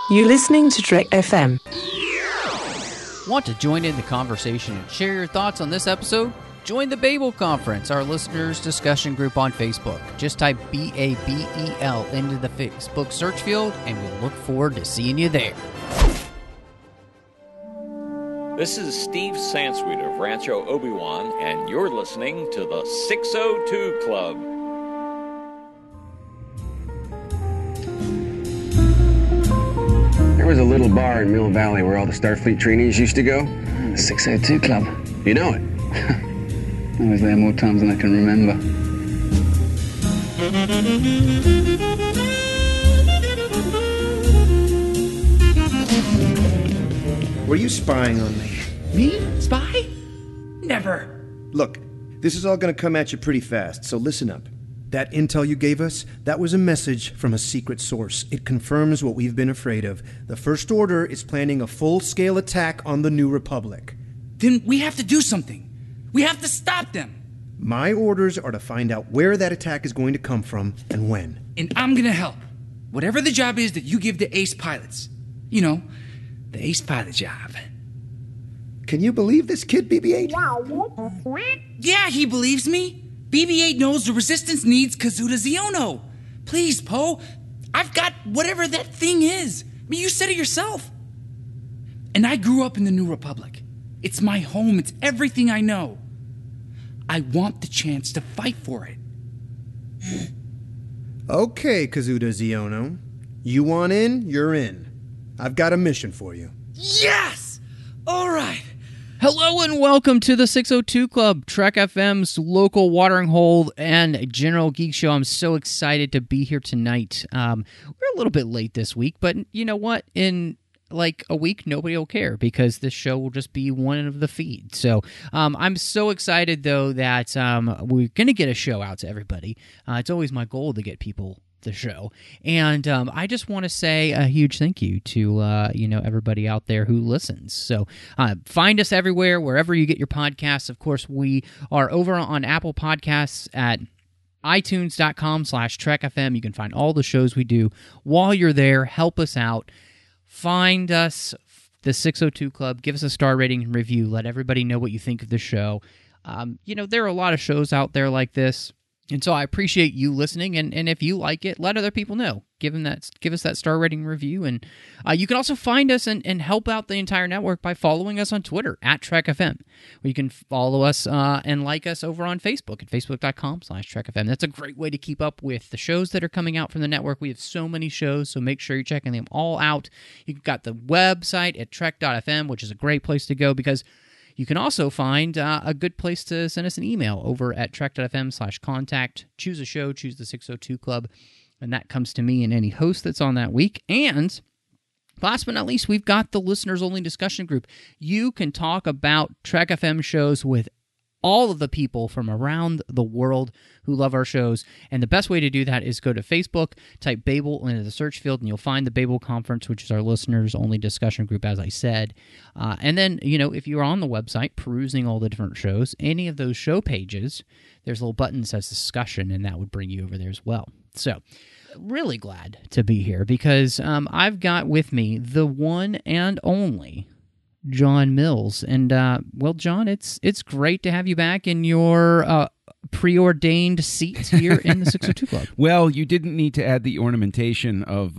You're listening to Trek FM. Want to join in the conversation and share your thoughts on this episode? Join the Babel Conference, our listeners' discussion group on Facebook. Just type BABEL into the Facebook search field, and we'll look forward to seeing you there. This is Steve Sansweet of Rancho Obi-Wan, and you're listening to the 602 Club. There was a little bar in Mill Valley where all the Starfleet trainees used to go. The 602 Club. You know it. I was there more times than I can remember. Were you spying on me? Me? Spy? Never. Look, this is all going to come at you pretty fast, so listen up. That intel you gave us, that was a message from a secret source. It confirms what we've been afraid of. The First Order is planning a full-scale attack on the New Republic. Then we have to do something. We have to stop them. My orders are to find out where that attack is going to come from and when. And I'm gonna help. Whatever the job is that you give the ace pilots. You know, the ace pilot job. Can you believe this kid, BB-8? Yeah, he believes me. BB-8 knows the Resistance needs Kazuda Xiono. Please, Poe, I've got whatever that thing is. I mean, you said it yourself. And I grew up in the New Republic. It's my home. It's everything I know. I want the chance to fight for it. Okay, Kazuda Xiono. You want in, you're in. I've got a mission for you. Yes! All right. Hello and welcome to the 602 Club, Trek FM's local watering hole and general geek show. I'm so excited to be here tonight. We're a little bit late this week, but you know what? In like a week, nobody will care because this show will just be one of the feeds. So I'm so excited, though, that we're going to get a show out to everybody. It's always my goal to get people the show, and I just want to say a huge thank you to everybody out there who listens. So find us everywhere, wherever you get your podcasts. Of course, we are over on Apple Podcasts at itunes.com/trekfm. You can find all the shows we do. While you're there, help us out. Find us, the 602 Club. Give us a star rating and review. Let everybody know what you think of the show. There are a lot of shows out there like this. And so I appreciate you listening, and if you like it, let other people know. Give us that star rating review, and you can also find us and help out the entire network by following us on Twitter at TrekFM, where you can follow us and like us over on Facebook at facebook.com/TrekFM. That's a great way to keep up with the shows that are coming out from the network. We have so many shows, so make sure you're checking them all out. You've got the website at trek.fm, which is a great place to go because you can also find a good place to send us an email over at trek.fm/contact. Choose a show, choose the 602 Club, and that comes to me and any host that's on that week. And last but not least, we've got the listeners-only discussion group. You can talk about Trek FM shows with all of the people from around the world who love our shows. And the best way to do that is go to Facebook, type Babel into the search field, and you'll find the Babel Conference, which is our listeners-only discussion group, as I said. And then, if you're on the website perusing all the different shows, any of those show pages, there's a little button that says discussion, and that would bring you over there as well. So, really glad to be here because I've got with me the one and only John Mills. And, John, it's great to have you back in your preordained seat here in the 602 Club. Well, you didn't need to add the ornamentation of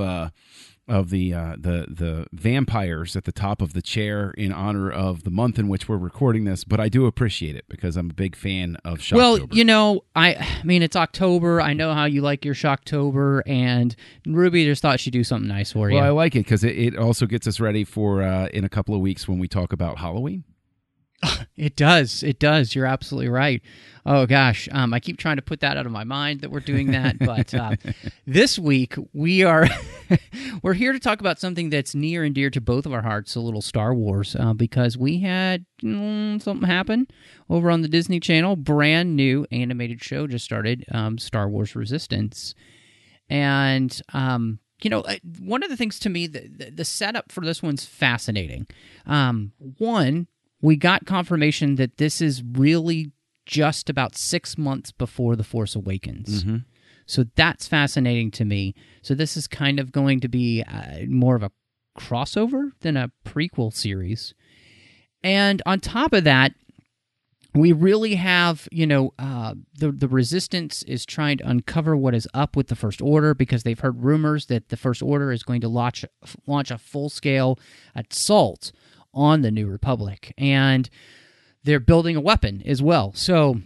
the vampires at the top of the chair in honor of the month in which we're recording this, but I do appreciate it because I'm a big fan of Shocktober. Well, I mean, it's October. I know how you like your Shocktober, and Ruby just thought she'd do something nice for you. Well, I like it because it also gets us ready for in a couple of weeks when we talk about Halloween. It does. You're absolutely right. Oh, gosh. I keep trying to put that out of my mind that we're doing that. But this week, we're here to talk about something that's near and dear to both of our hearts, a little Star Wars, because we had something happen over on the Disney Channel. Brand new animated show just started, Star Wars Resistance. And one of the things to me, the setup for this one's fascinating. One, we got confirmation that this is really just about 6 months before The Force Awakens. So that's fascinating to me. So this is kind of going to be more of a crossover than a prequel series. And on top of that, we really have, the Resistance is trying to uncover what is up with the First Order because they've heard rumors that the First Order is going to launch a full-scale assault on the New Republic. And they're building a weapon as well. So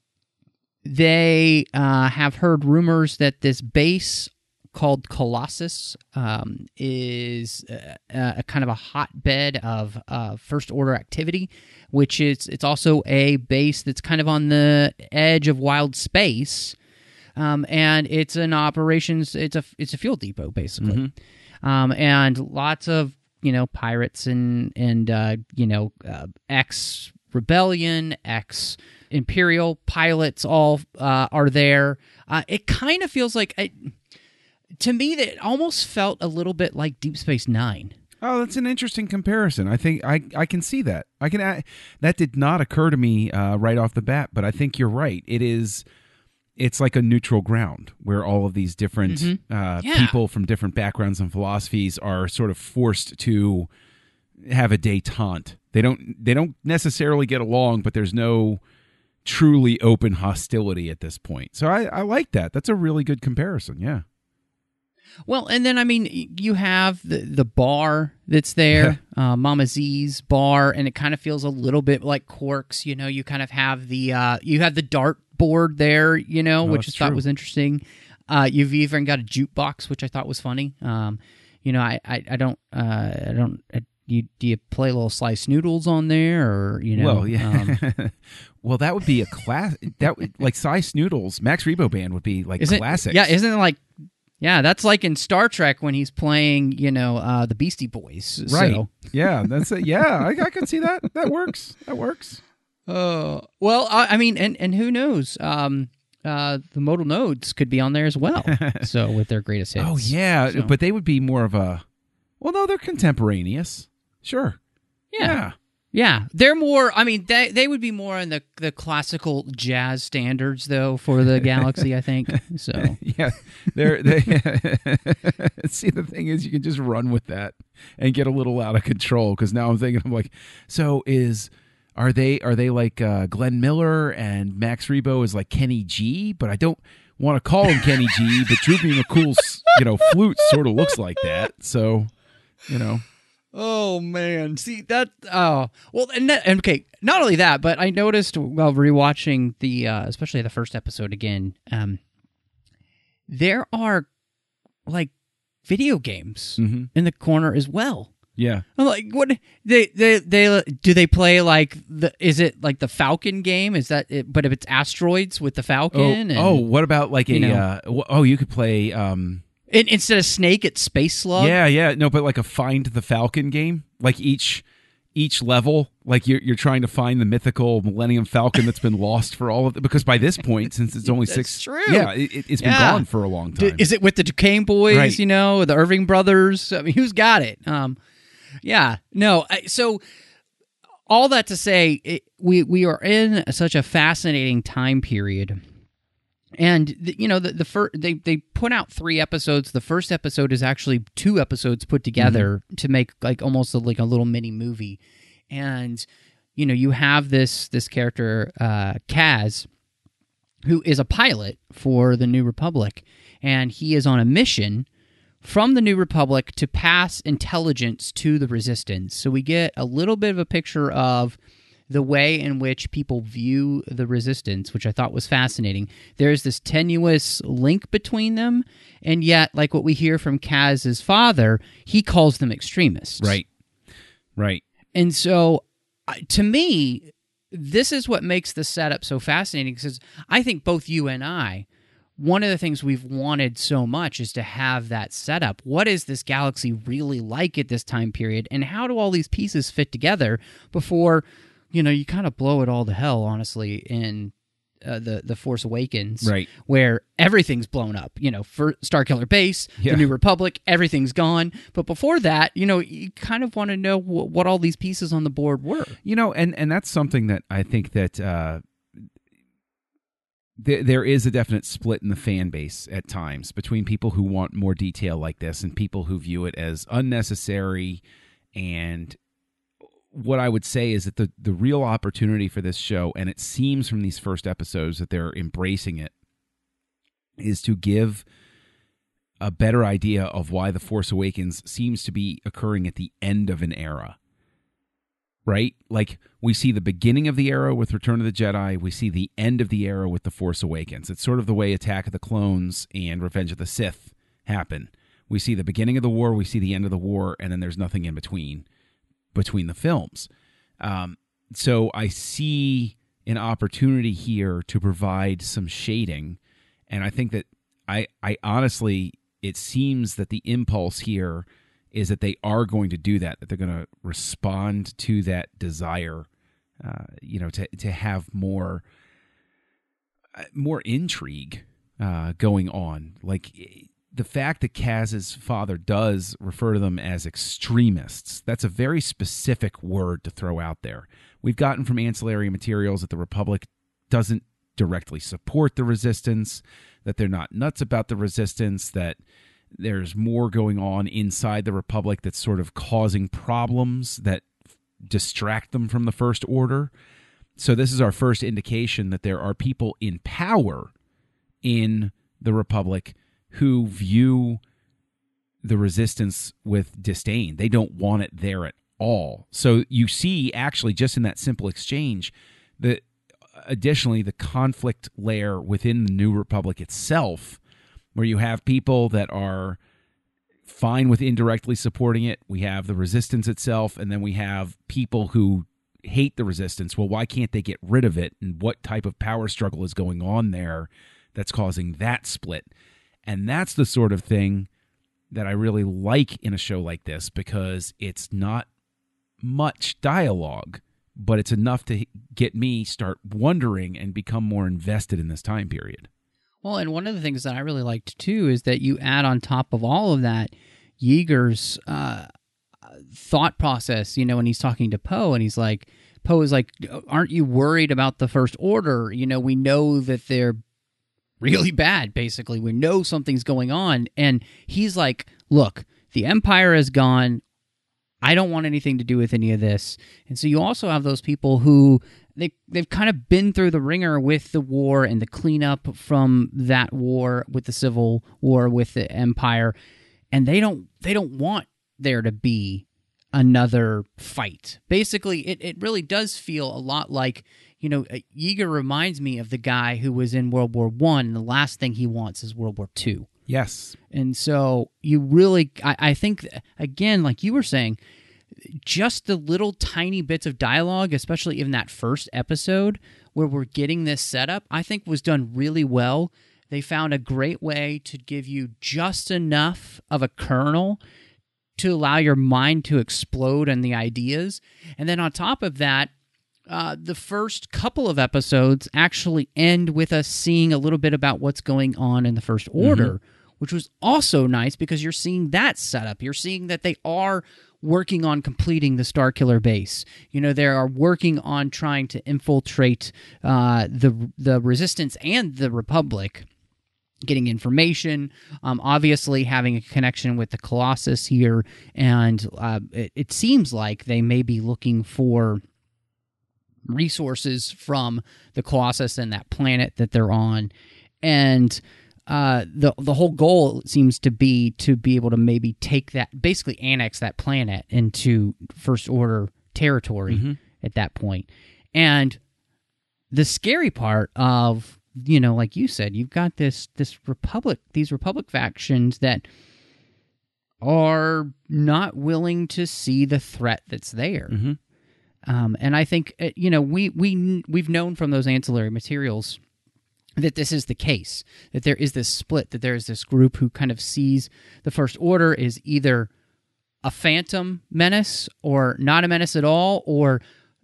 they have heard rumors that this base called Colossus is a kind of a hotbed of First Order activity, which it's also a base that's kind of on the edge of wild space, and it's an operations. It's a fuel depot basically, and lots of pirates and ex rebellion, ex Imperial pilots all are there. It kind of feels like. To me, that almost felt a little bit like Deep Space Nine. Oh, that's an interesting comparison. I think I can see that. That did not occur to me right off the bat, but I think you're right. It's like a neutral ground where all of these different people from different backgrounds and philosophies are sort of forced to have a détente. They don't necessarily get along, but there's no truly open hostility at this point. So I like that. That's a really good comparison. Yeah. Well, and then, you have the bar that's there, Mama Z's bar, and it kind of feels a little bit like Quark's. You kind of have you have the dart board there, which I thought was interesting. You've even got a jukebox, which I thought was funny. I don't. Do you play little sliced noodles on there, or Well, yeah. Well, that would be a class. Like sliced noodles. Max Rebo Band would be like classics. Yeah, isn't it like? Yeah, that's like in Star Trek when he's playing, the Beastie Boys. Right. So. Yeah, that's it. Yeah, I can see that. That works. Well, and who knows? The Modal Nodes could be on there as well. So with their greatest hits. Oh yeah, so. But they would be more of a. Well, no, they're contemporaneous. Sure. Yeah, they're more. They would be more in the classical jazz standards, though, for the Galaxy. I think so. Yeah, they. See, the thing is, you can just run with that and get a little out of control. Because now I'm like, so are they like Glenn Miller and Max Rebo is like Kenny G? But I don't want to call him Kenny G. But Droopy McCool's flute sort of looks like that. So, Oh man, see that? Oh well, and okay. Not only that, but I noticed while rewatching the, especially the first episode again, there are like video games in the corner as well. Yeah, I'm like, what they do they play like is it like the Falcon game? Is that it? But if it's asteroids with the Falcon, what about like you could play. Instead of Snake, it's Space Slug. Yeah, no, but like a Find the Falcon game, like each level, like you're trying to find the mythical Millennium Falcon that's been lost for all of it. Because by this point, since it's only six, true. Yeah, it's been gone for a long time. Is it with the Duquesne boys? Right. The Irving brothers. Who's got it? So all that to say, we are in such a fascinating time period. And they put out 3 episodes. The first episode is actually 2 episodes put together to make like almost like a little mini movie. And you have this character Kaz, who is a pilot for the New Republic, and he is on a mission from the New Republic to pass intelligence to the Resistance. So we get a little bit of a picture of the way in which people view the Resistance, which I thought was fascinating. There's this tenuous link between them, and yet, like what we hear from Kaz's father, he calls them extremists. Right. And so, to me, this is what makes the setup so fascinating, because I think both you and I, one of the things we've wanted so much is to have that setup. What is this galaxy really like at this time period, and how do all these pieces fit together before... you kind of blow it all to hell, honestly, in the Force Awakens, right? Where everything's blown up. For Starkiller Base, the New Republic, everything's gone. But before that, you kind of want to know what all these pieces on the board were. And that's something that I think that there is a definite split in the fan base at times between people who want more detail like this and people who view it as unnecessary. And what I would say is that the real opportunity for this show, and it seems from these first episodes that they're embracing it, is to give a better idea of why The Force Awakens seems to be occurring at the end of an era. Right? Like, we see the beginning of the era with Return of the Jedi. We see the end of the era with The Force Awakens. It's sort of the way Attack of the Clones and Revenge of the Sith happen. We see the beginning of the war, we see the end of the war, and then there's nothing in between the films. So I see an opportunity here to provide some shading, and I think that I honestly, it seems that the impulse here is that they are going to do that they're going to respond to that desire, to have more intrigue going on. Like, the fact that Kaz's father does refer to them as extremists, that's a very specific word to throw out there. We've gotten from ancillary materials that the Republic doesn't directly support the Resistance, that they're not nuts about the Resistance, that there's more going on inside the Republic that's sort of causing problems that distract them from the First Order. So this is our first indication that there are people in power in the Republic who view the Resistance with disdain. They don't want it there at all. So you see, actually, just in that simple exchange, that additionally, the conflict layer within the New Republic itself, where you have people that are fine with indirectly supporting it. We have the Resistance itself, and then we have people who hate the Resistance. Well, why can't they get rid of it? And what type of power struggle is going on there that's causing that split? And that's the sort of thing that I really like in a show like this, because it's not much dialogue, but it's enough to get me start wondering and become more invested in this time period. Well, and one of the things that I really liked, too, is that you add on top of all of that Yeager's thought process, when he's talking to Poe, and Poe is like, aren't you worried about the First Order? We know that they're really bad, basically. We know something's going on. And he's like, look, the Empire is gone. I don't want anything to do with any of this. And so you also have those people who they've kind of been through the ringer with the war and the cleanup from that war with the Civil War with the Empire, and they don't want there to be another fight. Basically, it really does feel a lot like, Yeager reminds me of the guy who was in World War I, and the last thing he wants is World War II. Yes. And so you really, I think, again, like you were saying, just the little tiny bits of dialogue, especially in that first episode where we're getting this setup, I think was done really well. They found a great way to give you just enough of a kernel to allow your mind to explode on the ideas. And then on top of that, the first couple of episodes actually end with us seeing a little bit about what's going on in the First Order, which was also nice because you're seeing that setup. You're seeing that they are working on completing the Starkiller base. They are working on trying to infiltrate the Resistance and the Republic, getting information, obviously having a connection with the Colossus here, and it seems like they may be looking for resources from the Colossus and that planet that they're on. And the whole goal seems to be able to maybe take that, basically annex that planet into First Order territory at that point. And the scary part of, like you said, you've got these Republic factions that are not willing to see the threat that's there. And I think, we've known from those ancillary materials that this is the case, that there is this split, that there is this group who kind of sees the First Order is either a phantom menace or not a menace at all, or,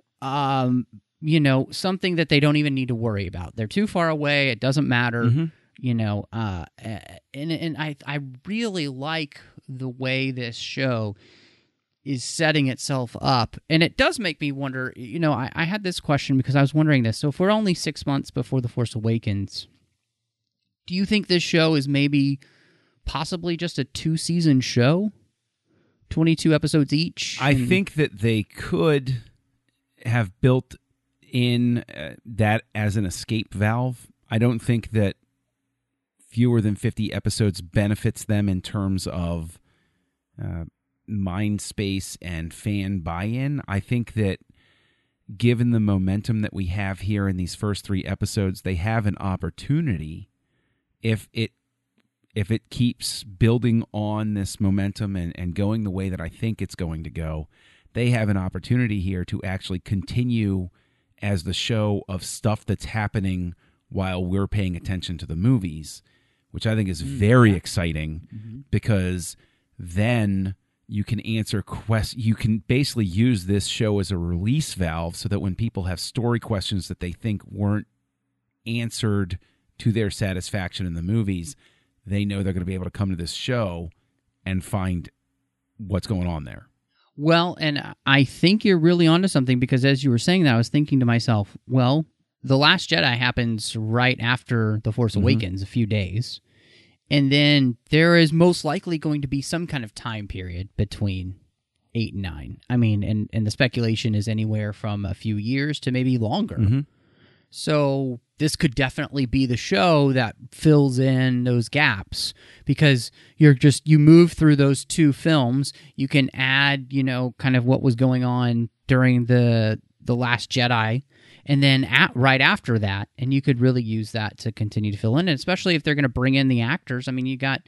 something that they don't even need to worry about. They're too far away. It doesn't matter, and I really like the way this show is setting itself up. And it does make me wonder, I had this question because I was wondering this. So if we're only 6 months before The Force Awakens, do you think this show is maybe possibly just a 2-season show? 22 episodes each? I think that they could have built in that as an escape valve. I don't think that fewer than 50 episodes benefits them in terms of mind space and fan buy-in. I think that given the momentum that we have here in these first 3 episodes, they have an opportunity, if it keeps building on this momentum and going the way that I think it's going to go, they have an opportunity here to actually continue as the show of stuff that's happening while we're paying attention to the movies, which I think is very exciting, because then you can answer questions. You can basically use this show as a release valve so that when people have story questions that they think weren't answered to their satisfaction in the movies, they know they're going to be able to come to this show and find what's going on there. Well, and I think you're really onto something, because as you were saying that, I was thinking to myself, well, The Last Jedi happens right after The Force Awakens, a few days. And then there is most likely going to be some kind of time period between 8 and 9. I mean, and the speculation is anywhere from a few years to maybe longer. So this could definitely be the show that fills in those gaps, because you move through those 2 films. You can add, kind of what was going on during the Last Jedi, and then right after that, and you could really use that to continue to fill in, and especially if they're going to bring in the actors. I mean, you got,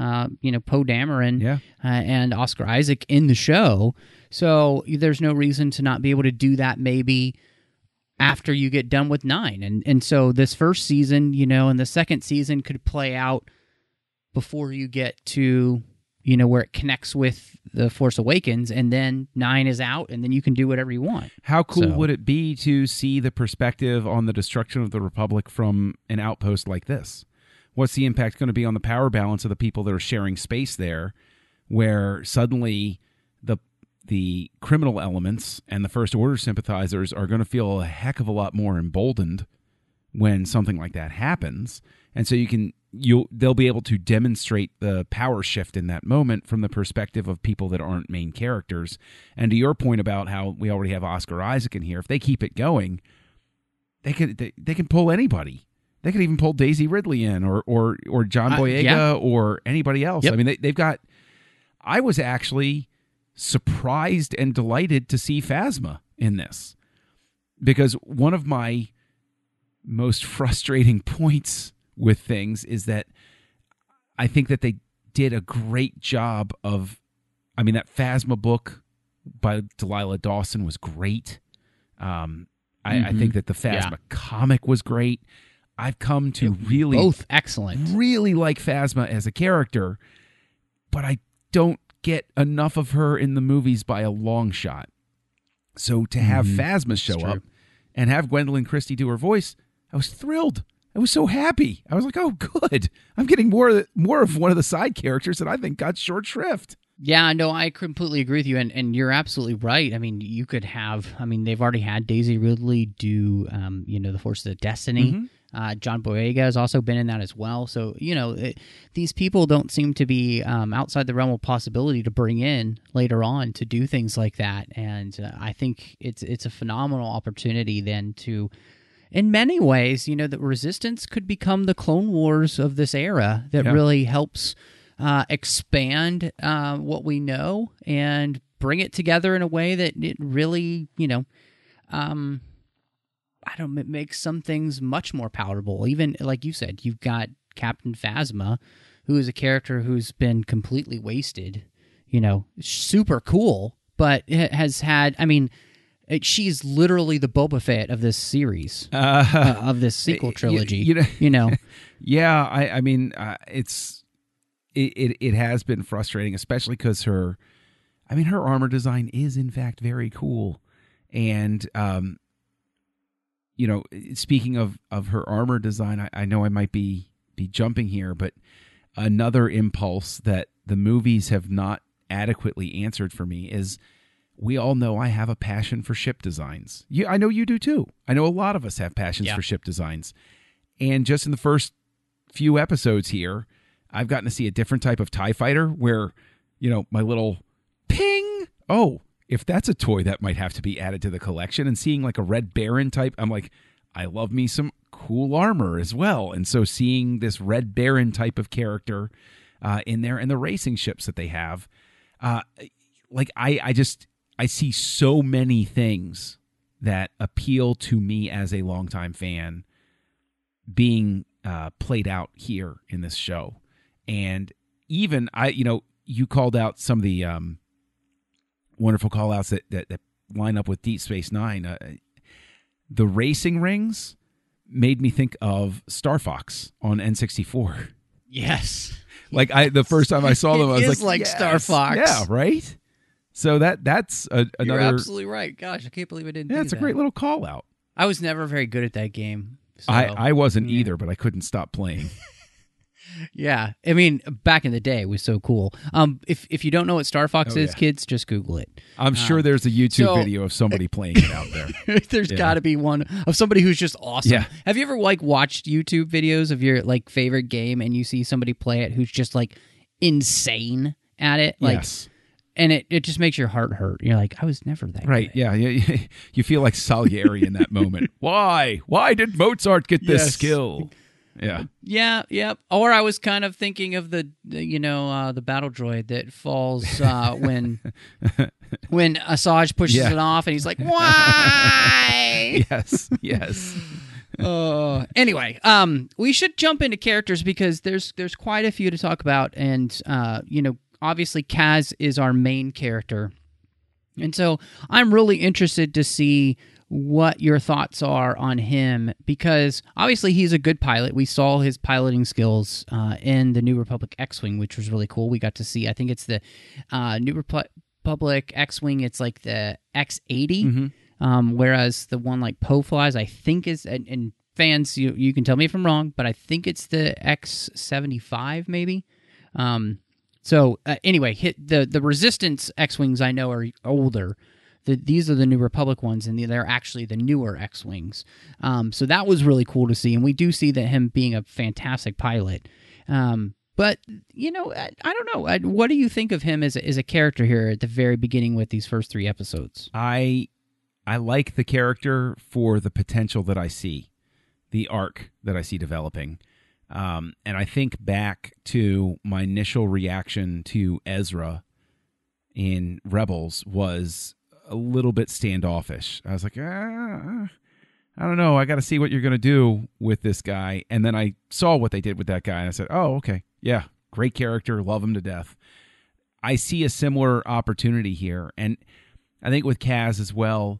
Poe Dameron and Oscar Isaac in the show, so there's no reason to not be able to do that maybe after you get done with 9. And so this first season, and the second season could play out before you get to, where it connects with The Force Awakens, and then 9 is out, and then you can do whatever you want. How cool would it be to see the perspective on the destruction of the Republic from an outpost like this? What's the impact going to be on the power balance of the people that are sharing space there, where suddenly the criminal elements and the First Order sympathizers are going to feel a heck of a lot more emboldened when something like that happens. And so they'll be able to demonstrate the power shift in that moment from the perspective of people that aren't main characters. And to your point about how we already have Oscar Isaac in here, if they keep it going, they can pull anybody. They could even pull Daisy Ridley in, or John Boyega, or anybody else. I mean, they've got. I was actually surprised and delighted to see Phasma in this, because one of my most frustrating points with things is that I think that they did a great job of, that Phasma book by Delilah Dawson was great. I think that the Phasma comic was great. I've come to really both excellent, really like Phasma as a character, but I don't get enough of her in the movies by a long shot. So to have Phasma show up and have Gwendolyn Christie do her voice, I was thrilled. I was so happy. I was like, oh, good. I'm getting more of one of the side characters that I think got short shrift. Yeah, no, I completely agree with you, and you're absolutely right. I mean, you could have, they've already had Daisy Ridley do, The Forces of Destiny. John Boyega has also been in that as well. So, these people don't seem to be outside the realm of possibility to bring in later on to do things like that. And I think it's a phenomenal opportunity then to, in many ways, the Resistance could become the Clone Wars of this era that really helps expand what we know and bring it together in a way that it really, it makes some things much more palatable. Even, like you said, you've got Captain Phasma, who is a character who's been completely wasted, super cool, but has had, she's literally the Boba Fett of this series, of this sequel trilogy, Yeah, it has been frustrating, especially because her armor design is in fact very cool. And, speaking of her armor design, I know I might be jumping here, but another impulse that the movies have not adequately answered for me is we all know I have a passion for ship designs. I know you do too. I know a lot of us have passions for ship designs. And just in the first few episodes here, I've gotten to see a different type of TIE fighter where, my little ping. Oh, if that's a toy that might have to be added to the collection, and seeing like a Red Baron type, I'm like, I love me some cool armor as well. And so seeing this Red Baron type of character in there and the racing ships that they have, I see so many things that appeal to me as a longtime fan being played out here in this show. And even you called out some of the wonderful call outs that line up with Deep Space Nine. The racing rings made me think of Star Fox on N64. Yes. Like the first time I saw them, I was like yes. Star Fox. Yeah, right? So that's another... You're absolutely right. Gosh, I can't believe I didn't do that. Yeah, it's a great little call out. I was never very good at that game. So, I wasn't either, but I couldn't stop playing. Yeah. I mean, back in the day, it was so cool. If you don't know what Star Fox is, kids, just Google it. I'm sure there's a YouTube video of somebody playing it out there. There's got to be one of somebody who's just awesome. Yeah. Have you ever watched YouTube videos of your favorite game and you see somebody play it who's just insane at it? Yes. And it just makes your heart hurt. You're like, I was never that right. good. Yeah. You feel like Salieri in that moment. Why did Mozart get this skill? Yeah. Yeah. Yep. Or I was kind of thinking of the battle droid that falls when Asajj pushes it off, and he's like, "Why?" Yes. Anyway, we should jump into characters because there's quite a few to talk about, and obviously Kaz is our main character, and so I'm really interested to see what your thoughts are on him, because obviously he's a good pilot. We saw his piloting skills in the New Republic X-Wing, which was really cool. We got to see, I think it's the New Republic X-Wing, it's like the X-80, whereas the one like Poe flies, I think is, and fans, you can tell me if I'm wrong, but I think it's the X-75 maybe. Anyway, the Resistance X-Wings I know are older. These are the New Republic ones, and they're actually the newer X-Wings. So that was really cool to see, and we do see that him being a fantastic pilot. But, I don't know. What do you think of him as a character here at the very beginning with these first 3 episodes? I like the character for the potential that I see, the arc that I see developing. And I think back to my initial reaction to Ezra in Rebels was a little bit standoffish. I was like, I don't know. I got to see what you're going to do with this guy. And then I saw what they did with that guy, and I said, oh, okay. Yeah, great character. Love him to death. I see a similar opportunity here. And I think with Kaz as well,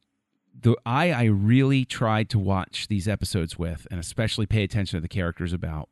I really tried to watch these episodes with, and especially pay attention to the characters about,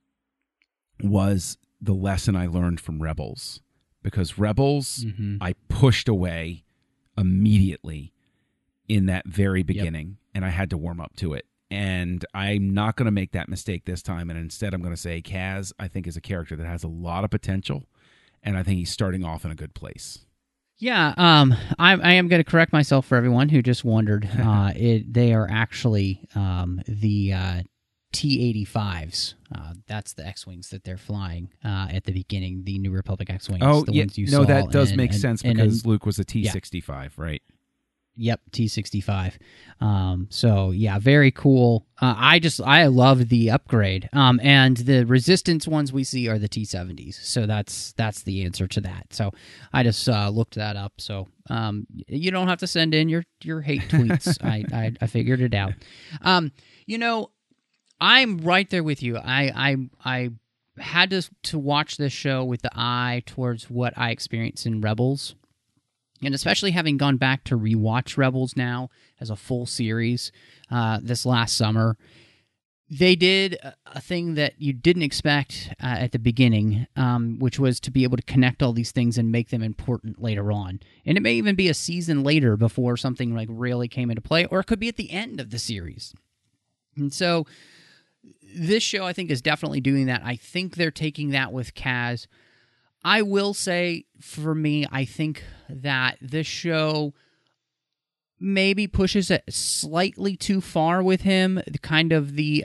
was the lesson I learned from Rebels. Because Rebels, I pushed away immediately in that very beginning, and I had to warm up to it. And I'm not going to make that mistake this time, and instead I'm going to say Kaz, I think, is a character that has a lot of potential, and I think he's starting off in a good place. Yeah, I am going to correct myself for everyone who just wondered. They are actually the T-85s. That's the X-Wings that they're flying at the beginning, the New Republic X-Wings. Oh, the yeah. Ones you No, saw that does make sense because Luke was a T-65, right? Yep, T-65. So yeah, very cool. I love the upgrade. And the Resistance ones we see are the T-70s. So that's the answer to that. So I just looked that up. So you don't have to send in your hate tweets. I figured it out. I'm right there with you. I had to watch this show with the eye towards what I experienced in Rebels. And especially having gone back to rewatch Rebels now as a full series this last summer, they did a thing that you didn't expect at the beginning, which was to be able to connect all these things and make them important later on. And it may even be a season later before something really came into play, or it could be at the end of the series. And so this show, I think, is definitely doing that. I think they're taking that with Kaz. I will say, for me, I think that this show maybe pushes it slightly too far with him. Kind of the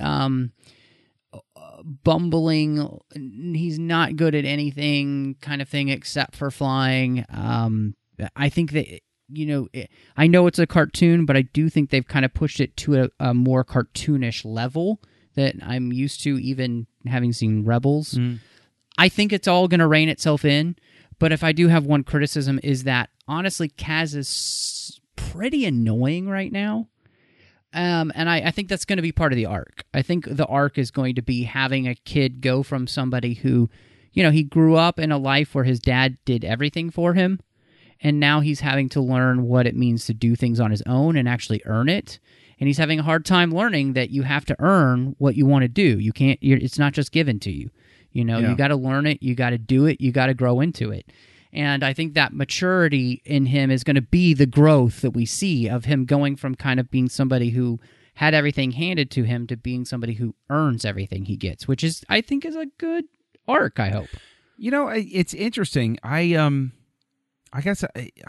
bumbling, he's not good at anything kind of thing except for flying. I think that, I know it's a cartoon, but I do think they've kind of pushed it to a more cartoonish level that I'm used to, even having seen Rebels. I think it's all going to rein itself in, but if I do have one criticism is that, honestly, Kaz is pretty annoying right now. And I think that's going to be part of the arc. I think the arc is going to be having a kid go from somebody who, he grew up in a life where his dad did everything for him, and now he's having to learn what it means to do things on his own and actually earn it. And he's having a hard time learning that you have to earn what you want to do. You can't. It's not just given to you. You got to learn it. You got to do it. You got to grow into it. And I think that maturity in him is going to be the growth that we see of him going from kind of being somebody who had everything handed to him to being somebody who earns everything he gets, which is, I think, is a good arc, I hope. It's interesting. I guess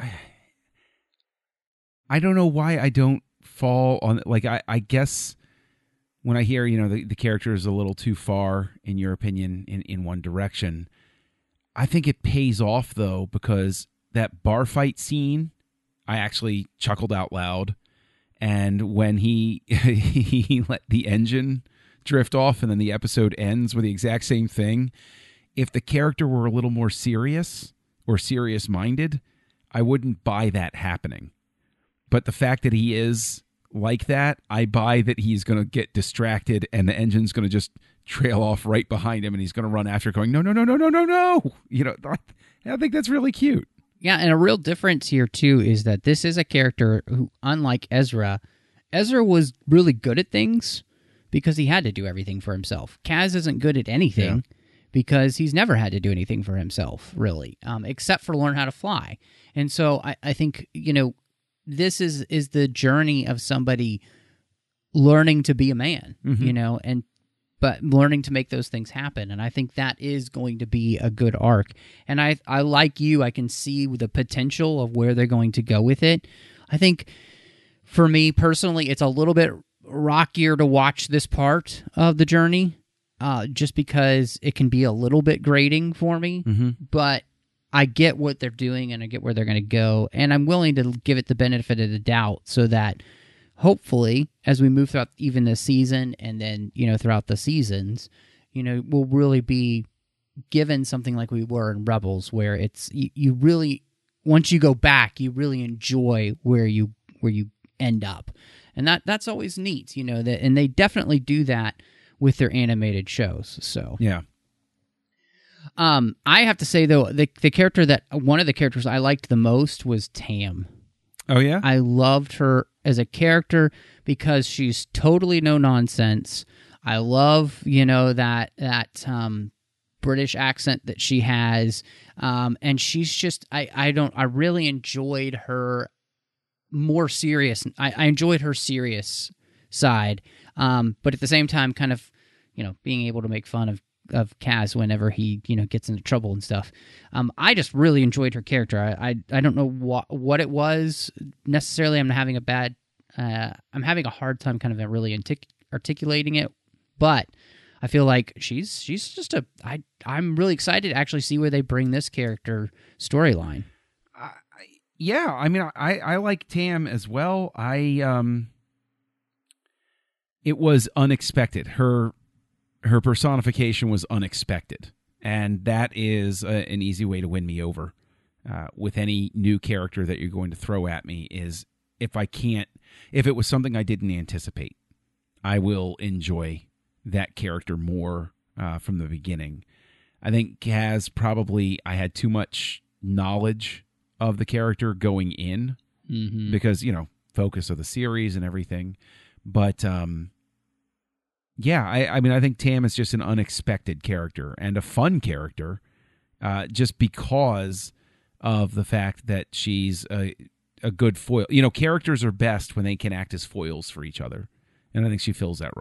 I don't know why I don't fall on, like, I guess when I hear, the character is a little too far, in your opinion, in one direction, I think it pays off, though, because that bar fight scene, I actually chuckled out loud. And when he he let the engine drift off and then the episode ends with the exact same thing, if the character were a little more serious or serious-minded, I wouldn't buy that happening. But the fact that he is like that, I buy that he's going to get distracted and the engine's going to just trail off right behind him and he's going to run after it going, no. I think that's really cute. Yeah, and a real difference here, too, is that this is a character who, unlike Ezra was really good at things because he had to do everything for himself. Kaz isn't good at anything because he's never had to do anything for himself, really, except for learn how to fly. And so I think, this is the journey of somebody learning to be a man, but learning to make those things happen. And I think that is going to be a good arc. And I like you, I can see the potential of where they're going to go with it. I think for me personally, it's a little bit rockier to watch this part of the journey, just because it can be a little bit grating for me. But I get what they're doing and I get where they're going to go. And I'm willing to give it the benefit of the doubt so that hopefully, as we move throughout even this season and then, throughout the seasons, we'll really be given something like we were in Rebels, where it's, you really, once you go back, you really enjoy where you end up. And that's always neat, and they definitely do that with their animated shows. So, yeah. I have to say, though, one of the characters I liked the most was Tam. Oh, yeah? I loved her as a character because she's totally no nonsense. I love, that British accent that she has. And she's just, I really enjoyed her more serious. I enjoyed her serious side. But at the same time, kind of, being able to make fun of Kaz whenever he, gets into trouble and stuff. I just really enjoyed her character. I don't know what it was necessarily. I'm having a hard time kind of really articulating it, but I feel like she's just I'm really excited to actually see where they bring this character storyline. Yeah, I mean, I like Tam as well. It was unexpected. Her personification was unexpected, and that is an easy way to win me over with any new character that you're going to throw at me. Is if it was something I didn't anticipate, I will enjoy that character more from the beginning. I think Kaz I had too much knowledge of the character going in because, focus of the series and everything. But, yeah, I mean, I think Tam is just an unexpected character and a fun character just because of the fact that she's a good foil. Characters are best when they can act as foils for each other. And I think she fills that role.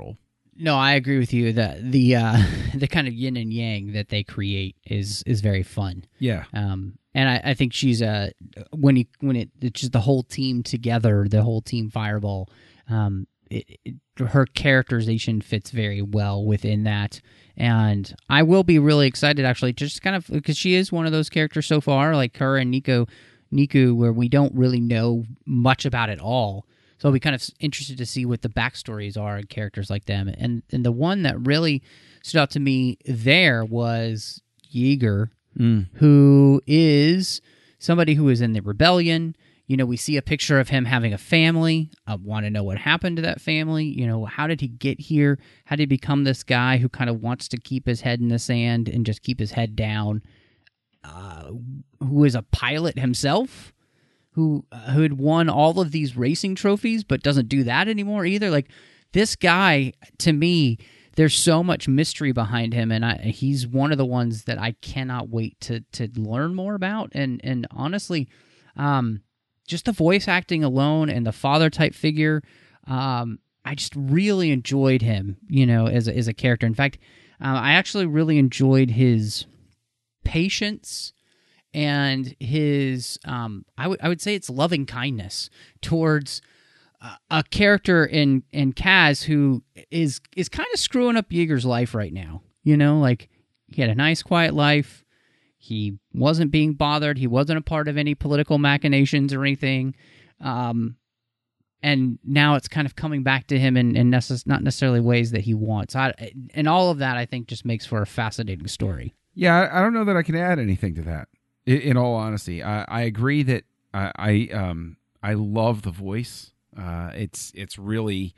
No, I agree with you that the the kind of yin and yang that they create is very fun. Yeah. And I think she's when it's just the whole team together, the whole team Fireball. Her characterization fits very well within that, and I will be really excited actually, just kind of because she is one of those characters so far, like her and Niku, where we don't really know much about it all. So I'll be kind of interested to see what the backstories are in characters like them. And the one that really stood out to me there was Yeager, who is somebody who is in the rebellion. You know, we see a picture of him having a family. I want to know what happened to that family. You know, how did he get here? How did he become this guy who kind of wants to keep his head in the sand and just keep his head down? Who is a pilot himself? Who had won all of these racing trophies but doesn't do that anymore either. Like, this guy, to me, there's so much mystery behind him, and he's one of the ones that I cannot wait to learn more about. And honestly, just the voice acting alone and the father-type figure, I just really enjoyed him, you know, as a character. In fact, I actually really enjoyed his patience and his I would say it's loving kindness towards a character in Kaz who is kind of screwing up Yeager's life right now. You know, like, he had a nice quiet life. He wasn't being bothered. He wasn't a part of any political machinations or anything. And now it's kind of coming back to him in not necessarily ways that he wants. And all of that, I think, just makes for a fascinating story. Yeah, I don't know that I can add anything to that. In all honesty, I agree that I love the voice. It's really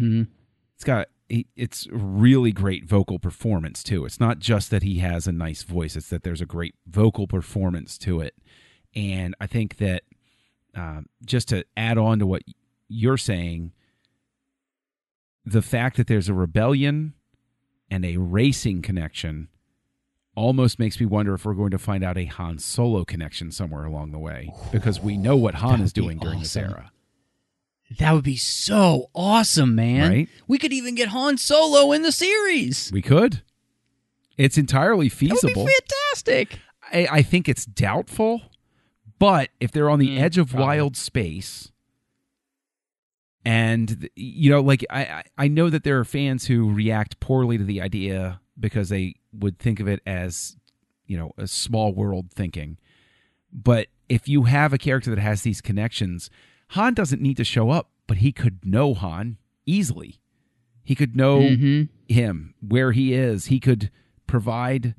it's really great vocal performance too. It's not just that he has a nice voice; it's that there's a great vocal performance to it. And I think that just to add on to what you're saying, the fact that there's a rebellion and a racing connection almost makes me wonder if we're going to find out a Han Solo connection somewhere along the way, because we know what Han is doing during this era. That would be so awesome, man. Right? We could even get Han Solo in the series. We could. It's entirely feasible. That would be fantastic. I think it's doubtful, but if they're on the edge of probably. wild space, and, you know, like, I know that there are fans who react poorly to the idea because they would think of it as, you know, a small world thinking. But if you have a character that has these connections, Han doesn't need to show up, but he could know Han easily. He could know him, where he is. He could provide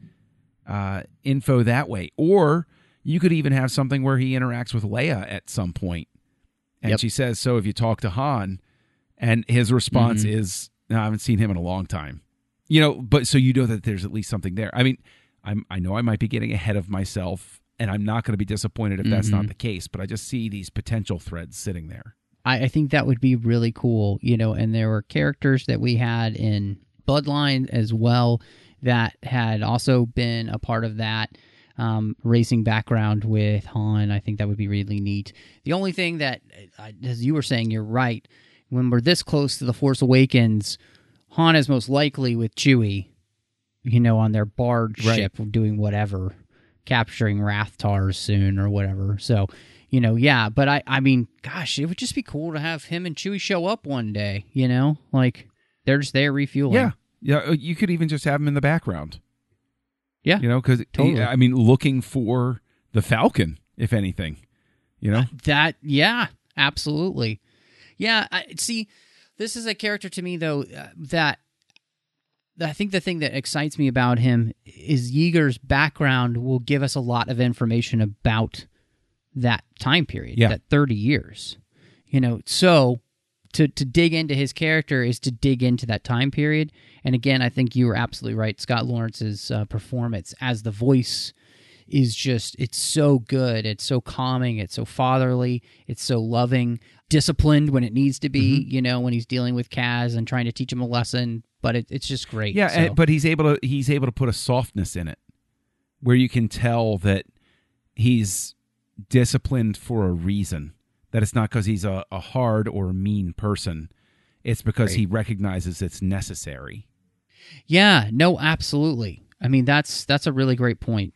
info that way. Or you could even have something where he interacts with Leia at some point. And she says, so if you talk to Han, and his response is, no, I haven't seen him in a long time. You know, but so you know that there's at least something there. I mean, I know I might be getting ahead of myself, and I'm not going to be disappointed if that's not the case, but I just see these potential threads sitting there. I think that would be really cool, you know, and there were characters that we had in Bloodline as well that had also been a part of that racing background with Han. I think that would be really neat. The only thing that, as you were saying, you're right, when we're this close to The Force Awakens, Han is most likely with Chewie, you know, on their barge ship doing whatever, capturing Rathtars soon or whatever. So, you know, yeah, but I mean, gosh, it would just be cool to have him and Chewie show up one day, you know? Like, they're just there refueling. Yeah, you could even just have him in the background. Yeah. You know, because, totally. I mean, looking for the Falcon, if anything, you know? Yeah, absolutely. Yeah, see, this is a character to me, though, that I think the thing that excites me about him is Yeager's background will give us a lot of information about that time period, that 30 years. You know, so to dig into his character is to dig into that time period. And again, I think you were absolutely right. Scott Lawrence's performance as the voice is just, it's so good. It's so calming. It's so fatherly. It's so loving, disciplined when it needs to be, you know, when he's dealing with Kaz and trying to teach him a lesson. But it's just great. Yeah, so. but he's able to put a softness in it where you can tell that he's disciplined for a reason, that it's not because he's a hard or mean person. It's because he recognizes it's necessary. Yeah, no, absolutely. I mean, that's a really great point.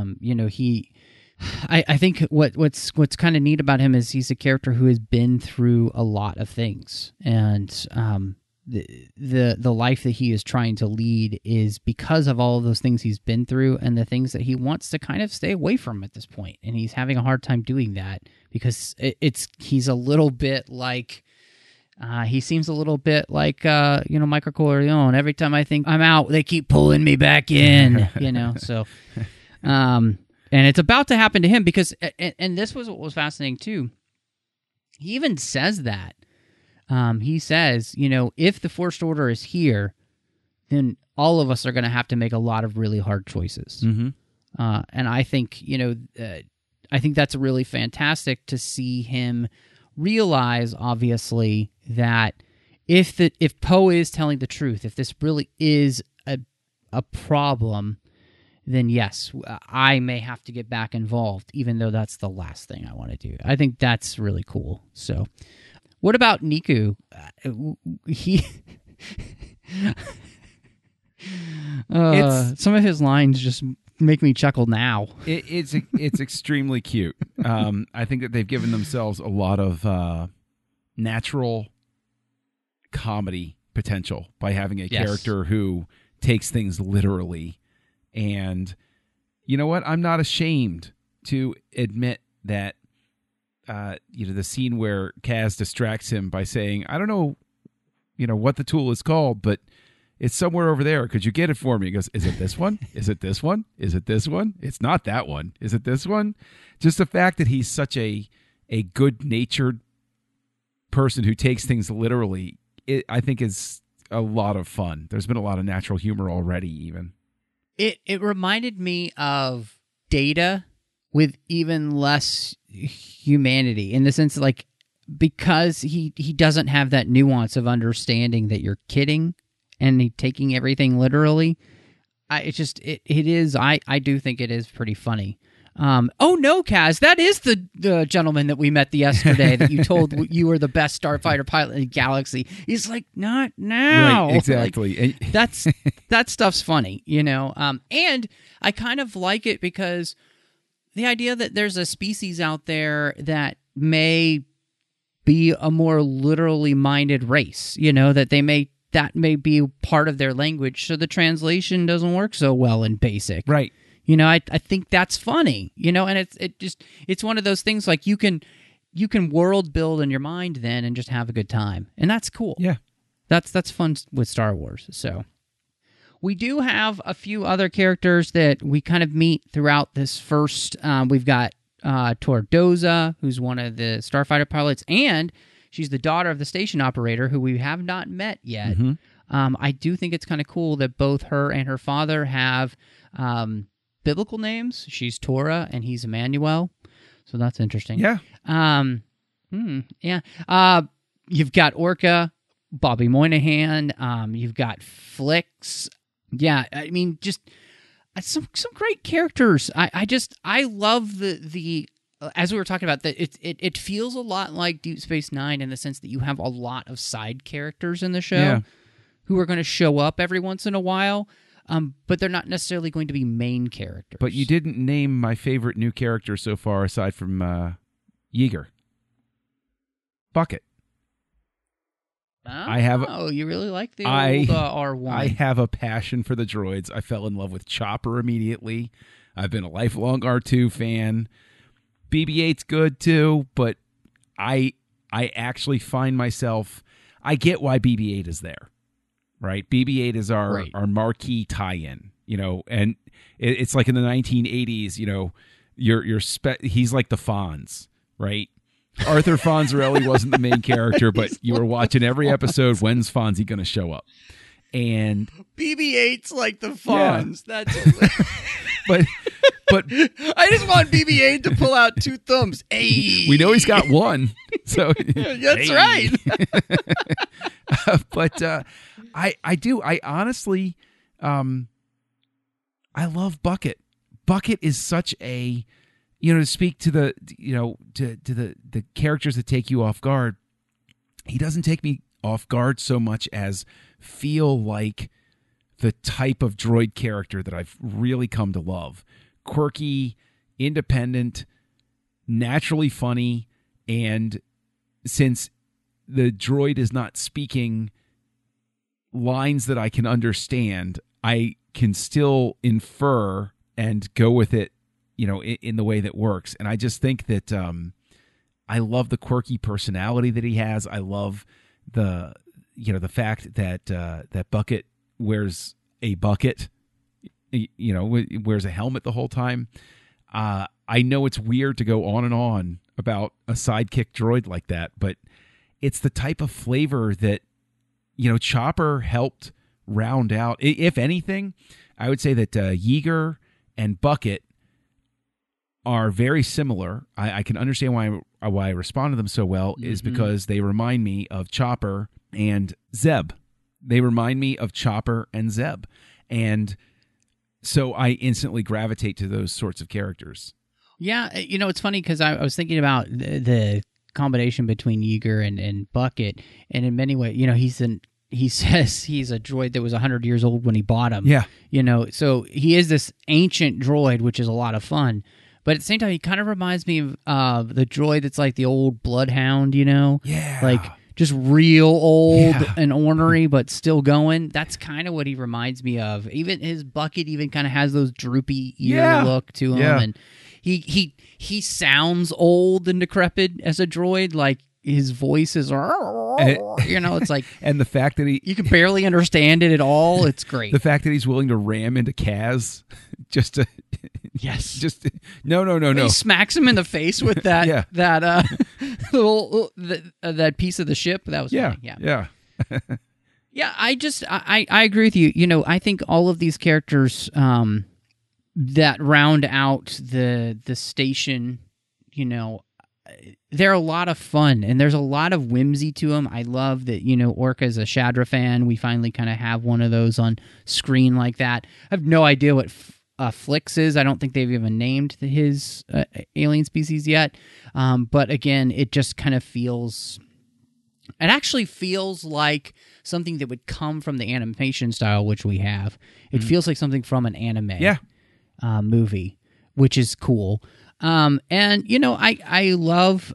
I think what's kind of neat about him is he's a character who has been through a lot of things, and the life that he is trying to lead is because of all of those things he's been through and the things that he wants to kind of stay away from at this point. And he's having a hard time doing that because he's a little bit like. He seems a little bit like, Michael Corleone. Every time I think I'm out, they keep pulling me back in, so, and it's about to happen to him because, and this was what was fascinating too. He even says that, he says, if the First Order is here, then all of us are going to have to make a lot of really hard choices. Mm-hmm. And I think, I think that's really fantastic to see him realize, obviously, that if Poe is telling the truth, if this really is a problem, then yes, I may have to get back involved, even though that's the last thing I want to do. I think that's really cool. So, what about Niku? Some of his lines just make me chuckle now. It's extremely cute. I think that they've given themselves a lot of natural comedy potential by having a character who takes things literally. And you know what? I'm not ashamed to admit that the scene where Kaz distracts him by saying, I don't know, what the tool is called, but it's somewhere over there. Could you get it for me? He goes, is it this one? Is it this one? Is it this one? It's not that one. Is it this one? Just the fact that he's such a good-natured person who takes things literally, I think is a lot of fun. There's been a lot of natural humor already, even. It reminded me of Data with even less humanity, in the sense that, like, because he doesn't have that nuance of understanding that you're kidding and taking everything literally. I do think it is pretty funny. Oh no, Kaz, that is the gentleman that we met yesterday that you told you were the best starfighter pilot in the galaxy. He's like, not now. Right, exactly. Like, that stuff's funny, and I kind of like it because the idea that there's a species out there that may be a more literally minded race, that may be part of their language, so the translation doesn't work so well in BASIC. Right. I think that's funny, and it's one of those things, like you can world build in your mind then and just have a good time, and that's cool. Yeah, that's fun with Star Wars. So we do have a few other characters that we kind of meet throughout this first. We've got Tordoza, who's one of the starfighter pilots, and she's the daughter of the station operator, who we have not met yet. Mm-hmm. I do think it's kind of cool that both her and her father have biblical names. She's Torah and he's Emmanuel, so that's interesting. Yeah. You've got Orca, Bobby Moynihan. You've got Flix. Yeah, I mean, just some great characters. I love the as we were talking about, that it feels a lot like Deep Space Nine in the sense that you have a lot of side characters in the show who are going to show up every once in a while. But they're not necessarily going to be main characters. But you didn't name my favorite new character so far, aside from Yeager. Bucket. Oh, you really like the old R1. I have a passion for the droids. I fell in love with Chopper immediately. I've been a lifelong R2 fan. BB-8's good too, but I actually find myself... I get why BB-8 is there. Right, BB-8 is our marquee tie-in, and it's like in the 1980s, he's like the Fonz, right? Arthur Fonzarelli wasn't the main character, but you were watching every episode. When's Fonzie going to show up? And BB-8's like the Fonz. Yeah. But I just want BB-8 to pull out two thumbs. Hey, we know he's got one, so that's right. But I do. I honestly, I love Bucket. Bucket is such a, to speak to the, to the characters that take you off guard. He doesn't take me off guard so much as feel like the type of droid character that I've really come to love. Quirky, independent, naturally funny, and since the droid is not speaking lines that I can understand, I can still infer and go with it, in the way that works. And I just think that I love the quirky personality that he has. I love the fact that that Bucket wears a bucket, wears a helmet the whole time. I know it's weird to go on and on about a sidekick droid like that, but it's the type of flavor that, Chopper helped round out. If anything, I would say that Yeager and Bucket are very similar. I can understand why I respond to them so well is because they remind me of Chopper and Zeb. They remind me of Chopper and Zeb. And so I instantly gravitate to those sorts of characters. Yeah, it's funny because I was thinking about the combination between Yeager and Bucket, and in many ways, he says he's a droid that was 100 years old when he bought him. Yeah. So he is this ancient droid, which is a lot of fun. But at the same time, he kind of reminds me of the droid that's like the old Bloodhound, Yeah. Like just real old and ornery, but still going. That's kind of what he reminds me of. Even his Bucket even kind of has those droopy ear look to him. Yeah. And he sounds old and decrepit as a droid. Like his voice is, it's like... And the fact that you can barely understand it at all. It's great. The fact that he's willing to ram into Kaz just to... Yes. Just no. He smacks him in the face with that little that piece of the ship. That was funny. Yeah. Yeah, I agree with you. I think all of these characters that round out the station, they're a lot of fun, and there's a lot of whimsy to them. I love that, Orca's a Shadra fan. We finally kind of have one of those on screen like that. I have no idea what Flix is. I don't think they've even named his alien species yet. But again, it just kind of feels... It actually feels like something that would come from the animation style, which we have. It feels like something from an anime movie, which is cool. And, I love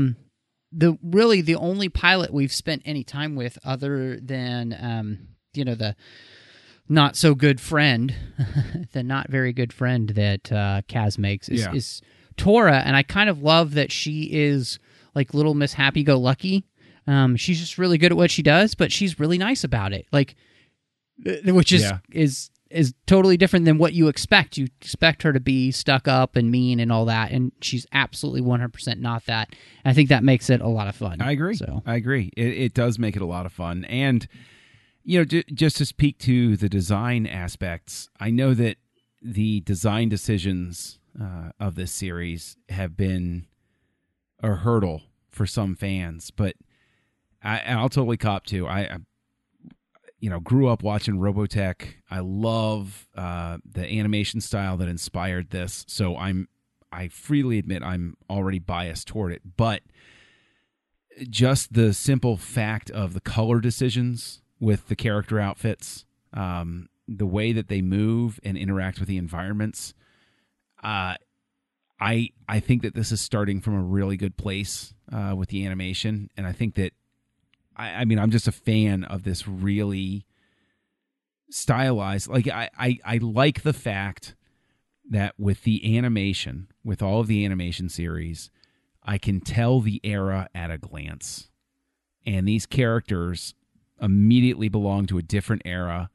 the only pilot we've spent any time with other than, the not so good friend, the not very good friend that Kaz makes is Tora. And I kind of love that she is like little Miss Happy-Go-Lucky. She's just really good at what she does, but she's really nice about it. Like, which is totally different than what you expect. You expect her to be stuck up and mean and all that, and she's absolutely 100% not that. And I think that makes it a lot of fun. I agree. I agree. It does make it a lot of fun. And, just to speak to the design aspects, I know that the design decisions of this series have been a hurdle for some fans, but I'll totally cop to. I grew up watching Robotech. I love the animation style that inspired this, so I freely admit I'm already biased toward it. But just the simple fact of the color decisions with the character outfits, the way that they move and interact with the environments, I think that this is starting from a really good place with the animation, and I think that I'm just a fan of this really stylized. Like I like the fact that with the animation, with all of the animation series, I can tell the era at a glance, and these characters immediately belong to a different era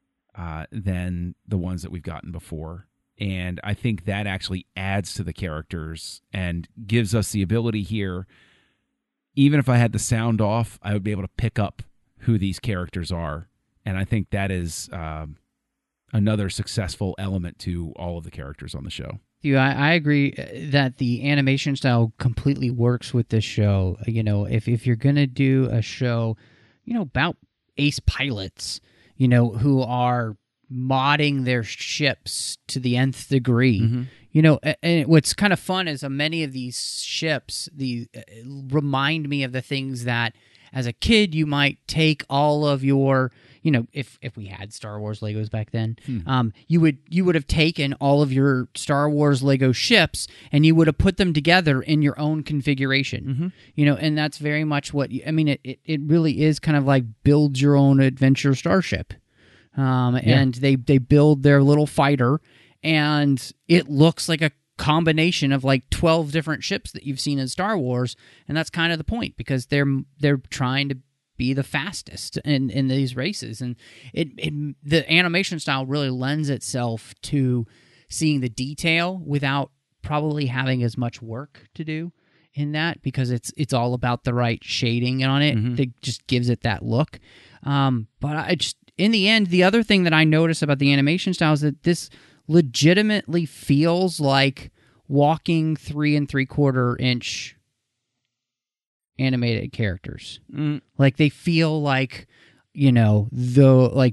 than the ones that we've gotten before. And I think that actually adds to the characters and gives us the ability here. Even if I had the sound off, I would be able to pick up who these characters are. And I think that is another successful element to all of the characters on the show. I agree that the animation style completely works with this show. If you're going to do a show, about ace pilots, who are modding their ships to the nth degree. Mm-hmm. And what's kind of fun is many of these ships, remind me of the things that as a kid, you might take all of your, if we had Star Wars Legos back then, you would have taken all of your Star Wars Lego ships and you would have put them together in your own configuration. And that's very much what it really is kind of like build your own adventure starship. And they build their little fighter, and it looks like a combination of like 12 different ships that you've seen in Star Wars, and that's kind of the point, because they're trying to be the fastest in these races, and the animation style really lends itself to seeing the detail without probably having as much work to do in that, because it's all about the right shading on it that just gives it that look. But in the end, the other thing that I notice about the animation style is that this legitimately feels like walking 3 3/4 inch animated characters. Like they feel like, the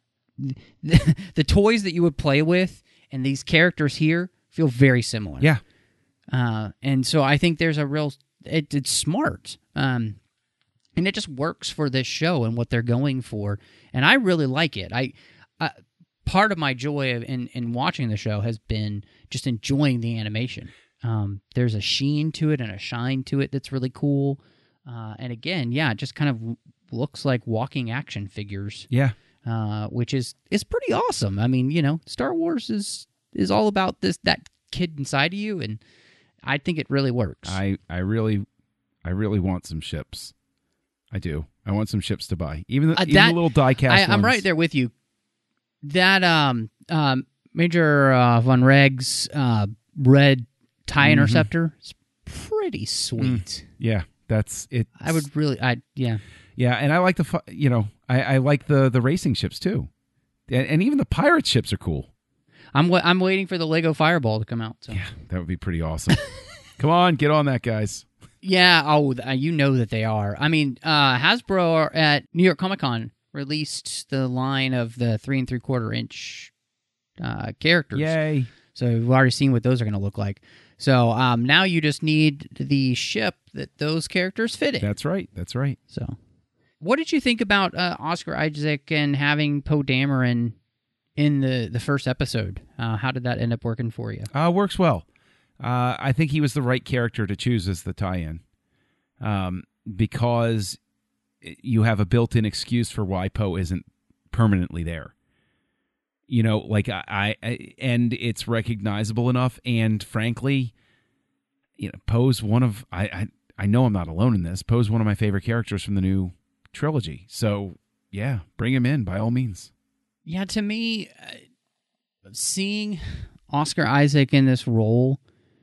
toys that you would play with and these characters here feel very similar. Yeah. And so I think there's a real, it's smart. And it just works for this show and what they're going for. And I really like it. Part of my joy in watching the show has been just enjoying the animation. There's a sheen to it and a shine to it that's really cool. And again, it just kind of looks like walking action figures. Yeah. Which is pretty awesome. I mean, Star Wars is all about that kid inside of you, and I think it really works. I really want some ships. I do. I want some ships to buy. Even the little die-cast I'm ones. right there with you. That Major Von Reg's red TIE Interceptor is pretty sweet. Yeah, that's it. I would really, yeah. Yeah, and I like I like the racing ships too, and even the pirate ships are cool. I'm waiting for the Lego Fireball to come out. So. Yeah, that would be pretty awesome. Come on, get on that, guys. Yeah, that they are. I mean, Hasbro at New York Comic Con released the line of the 3 3/4 inch characters. Yay! So we've already seen what those are going to look like. So now you just need the ship that those characters fit in. That's right. So, what did you think about Oscar Isaac and having Poe Dameron in the first episode? How did that end up working for you? Works well. I think he was the right character to choose as the tie-in, because you have a built-in excuse for why Poe isn't permanently there. And it's recognizable enough. And frankly, Poe's one of I know I'm not alone in this. Poe's one of my favorite characters from the new trilogy. So yeah, bring him in by all means. Yeah, to me, seeing Oscar Isaac in this role,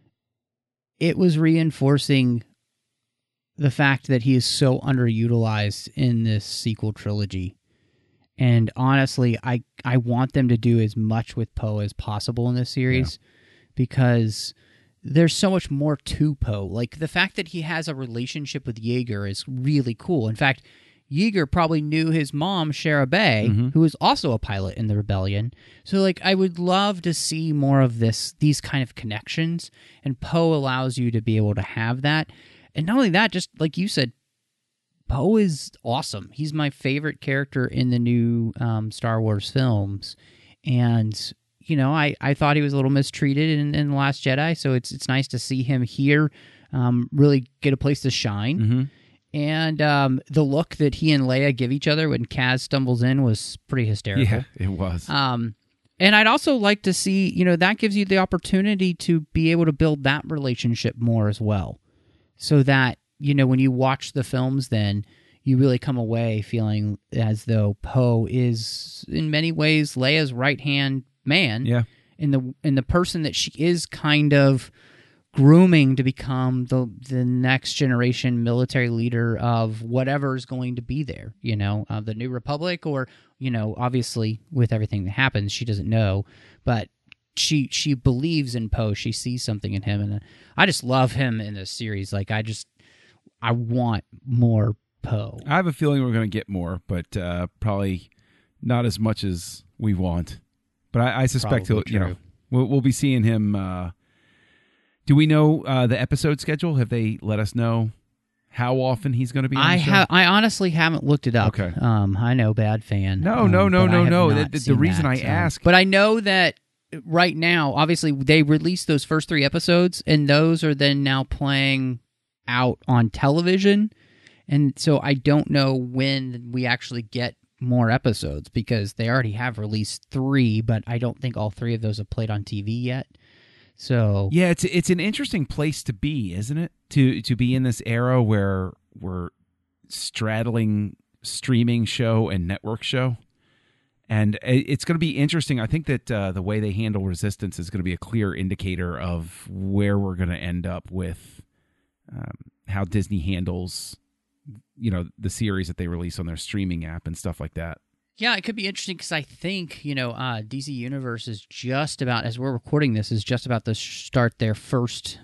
it was reinforcing the fact that he is so underutilized in this sequel trilogy. And honestly, I want them to do as much with Poe as possible in this series, because there's so much more to Poe. Like, the fact that he has a relationship with Yeager is really cool. In fact, Yeager probably knew his mom, Shara Bay, who was also a pilot in the Rebellion. So, I would love to see more of these kind of connections, and Poe allows you to be able to have that. And not only that, just like you said, Poe is awesome. He's my favorite character in the new Star Wars films. And, I thought he was a little mistreated in The Last Jedi, so it's nice to see him here really get a place to shine. And the look that he and Leia give each other when Kaz stumbles in was pretty hysterical. Yeah, it was. And I'd also like to see, that gives you the opportunity to be able to build that relationship more as well. So that, when you watch the films, then you really come away feeling as though Poe is, in many ways, Leia's right-hand man. Yeah. In the person that she is kind of grooming to become the next generation military leader of whatever is going to be there, of the New Republic, or, obviously with everything that happens, she doesn't know, but she believes in Poe. She sees something in him, and I just love him in this series. I want more Poe. I have a feeling we're going to get more, but probably not as much as we want. But I suspect we'll be seeing him. Do we know the episode schedule? Have they let us know How often he's going to be on the show? I honestly haven't looked it up. Okay. I know, bad fan. No. but I have not The seen reason that, I ask, but I know that right now, obviously, they released those first 3 episodes, and those are then now playing out on television. And so I don't know when we actually get more episodes, because they already have released 3, but I don't think all 3 of those have played on TV yet. So yeah, it's an interesting place to be, isn't it? To be in this era where we're straddling streaming show and network show. And it's going to be interesting. I think that the way they handle Resistance is going to be a clear indicator of where we're going to end up with how Disney handles, the series that they release on their streaming app and stuff like that. yeah, it could be interesting, because I think, DC Universe is just about, as we're recording this, is just about to start their first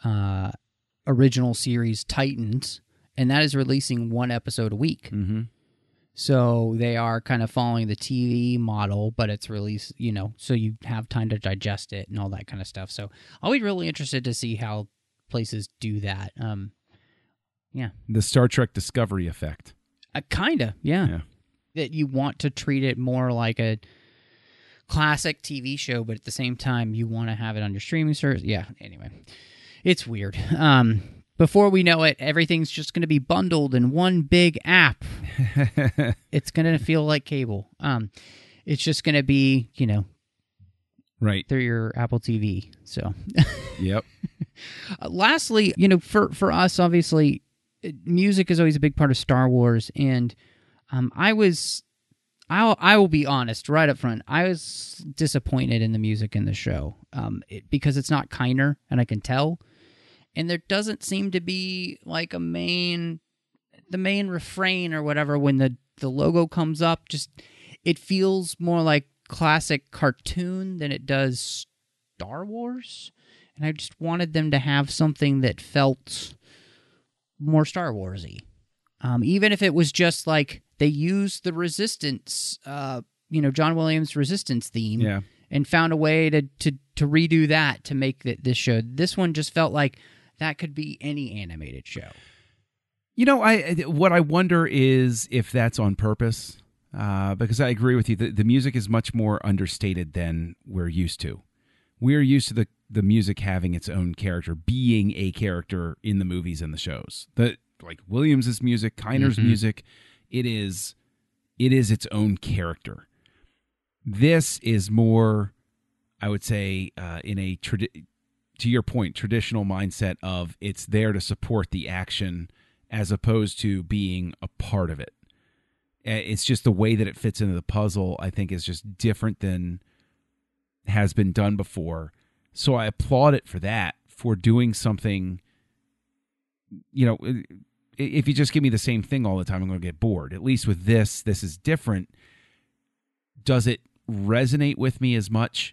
original series, Titans, and that is releasing 1 episode a week. Mm-hmm. So they are kind of following the TV model, but it's released, so you have time to digest it and all that kind of stuff. So I'll be really interested to see how places do that. Yeah. The Star Trek Discovery effect. Kind of, yeah. That you want to treat it more like a classic TV show, but at the same time, you want to have it on your streaming service. Yeah, anyway. It's weird. Before we know it, everything's just going to be bundled in one big app. It's going to feel like cable. It's just going to be, right through your Apple TV. So, yep. Lastly, for us, obviously, music is always a big part of Star Wars, and I will be honest right up front. I was disappointed in the music in the show because it's not Kiner, and I can tell. And there doesn't seem to be like the main refrain or whatever when the logo comes up. Just it feels more like classic cartoon than it does Star Wars. And I just wanted them to have something that felt more Star Wars-y. Even if it was just like they used the Resistance, John Williams' Resistance theme, and found a way to redo that to make this show. This one just felt like that could be any animated show. What I wonder is if that's on purpose, because I agree with you. The music is much more understated than we're used to. We're used to the music having its own character, being a character in the movies and the shows. Like Williams' music, Kiner's music, it is its own character. This is more, I would say, in a to your point, traditional mindset of it's there to support the action as opposed to being a part of it. It's just the way that it fits into the puzzle, I think, is just different than has been done before. So I applaud it for that, for doing something. If you just give me the same thing all the time, I'm going to get bored. At least with this is different. Does it resonate with me as much?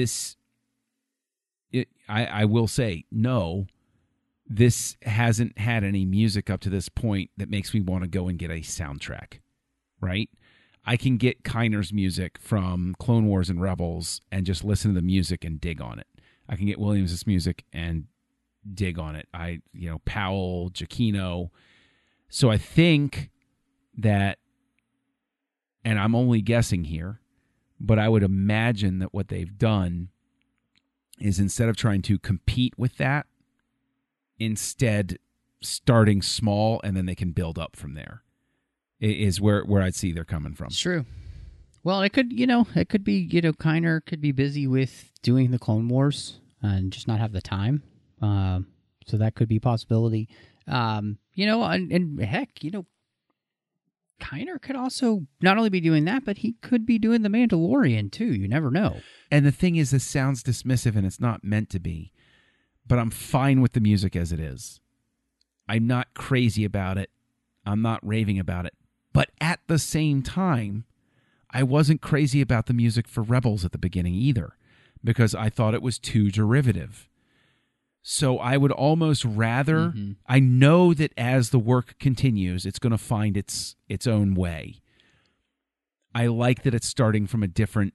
I will say, no, this hasn't had any music up to this point that makes me want to go and get a soundtrack, right? I can get Kiner's music from Clone Wars and Rebels and just listen to the music and dig on it. I can get Williams' music and dig on it. Powell, Giacchino. So I think that, and I'm only guessing here, but I would imagine that what they've done is instead of trying to compete with that, instead starting small and then they can build up from there is where I'd see they're coming from. It's true. Well, it could be, Kiner could be busy with doing the Clone Wars and just not have the time. So that could be a possibility. And heck, Kiner could also not only be doing that, but he could be doing The Mandalorian too. You never know. And the thing is, this sounds dismissive and it's not meant to be, but I'm fine with the music as it is. I'm not crazy about it. I'm not raving about it. But at the same time, I wasn't crazy about the music for Rebels at the beginning either, because I thought it was too derivative. So I would almost rather, I know that as the work continues, it's going to find its own way. I like that it's starting from a different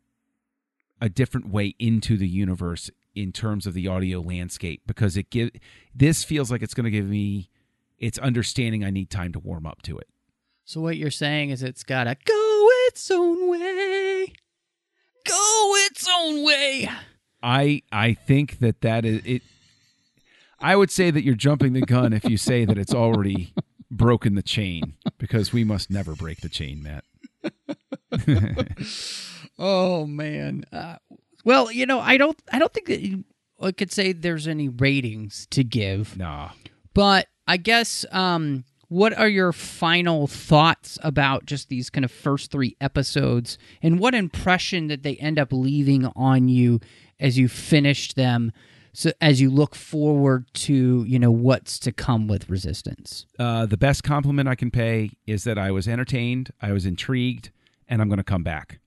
way into the universe in terms of the audio landscape, because this feels like it's going to give me It's understanding I need time to warm up to it. So what you're saying is it's got to go its own way. Go its own way. I think that is it. I would say that you're jumping the gun if you say that it's already broken the chain, because we must never break the chain, Matt. Oh man. Well, I don't think that I could say there's any ratings to give. Nah. But I guess what are your final thoughts about just these kind of first 3 episodes, and what impression did they end up leaving on you as you finished them, so as you look forward to, what's to come with Resistance? The best compliment I can pay is that I was entertained, I was intrigued, and I'm going to come back.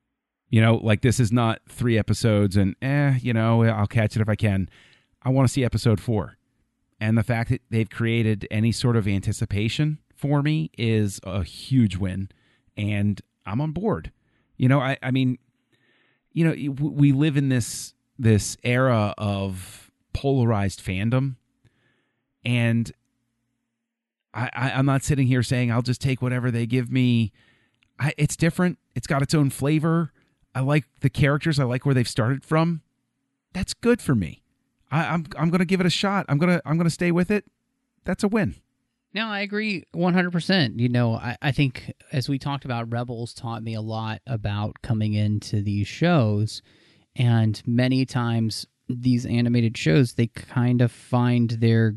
This is not 3 episodes and, I'll catch it if I can. I want to see episode 4. And the fact that they've created any sort of anticipation for me is a huge win. And I'm on board. I mean, we live in this era of polarized fandom. And I'm not sitting here saying I'll just take whatever they give me. It's different. It's got its own flavor. I like the characters. I like where they've started from. That's good for me. I'm going to give it a shot. I'm going to stay with it. That's a win. No, I agree 100%. I think, as we talked about, Rebels taught me a lot about coming into these shows, and many times these animated shows, they kind of find their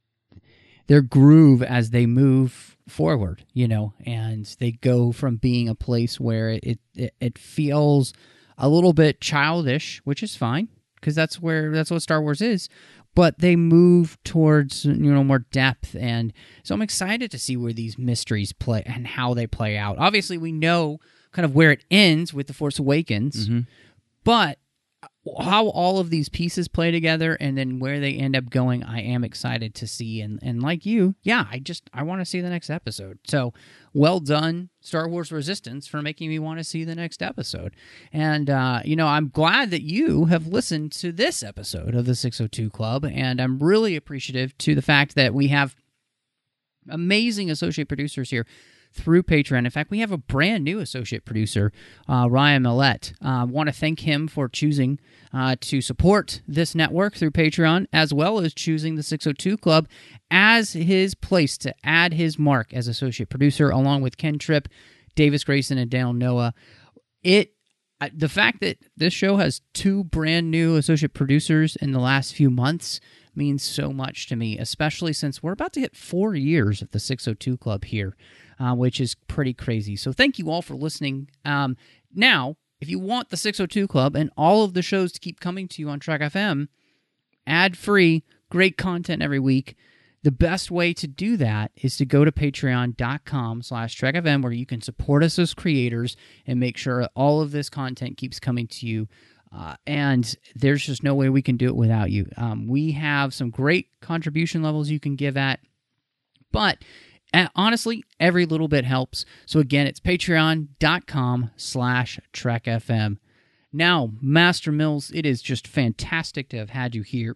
groove as they move forward, and they go from being a place where it feels a little bit childish, which is fine, because that's what Star Wars is, but they move towards more depth, and so I'm excited to see where these mysteries play and how they play out. Obviously, we know kind of where it ends with The Force Awakens, but how all of these pieces play together and then where they end up going, I am excited to see. And like you, I want to see the next episode. So well done, Star Wars Resistance, for making me want to see the next episode. And, I'm glad that you have listened to this episode of the 602 Club, and I'm really appreciative to the fact that we have amazing associate producers here through Patreon. In fact, we have a brand new associate producer, Ryan Millett. I want to thank him for choosing to support this network through Patreon, as well as choosing the 602 Club as his place to add his mark as associate producer, along with Ken Tripp, Davis Grayson, and Dale Noah. The fact that this show has 2 brand new associate producers in the last few months means so much to me, especially since we're about to hit 4 years of the 602 Club here, which is pretty crazy. So thank you all for listening. Now, if you want the 602 Club and all of the shows to keep coming to you on Trek FM, ad-free, great content every week, the best way to do that is to go to patreon.com/TrekFM, where you can support us as creators and make sure all of this content keeps coming to you. And there's just no way we can do it without you. We have some great contribution levels you can give at, but honestly, every little bit helps. So again, it's patreon.com/TrekFM. Now, Master Mills, it is just fantastic to have had you here.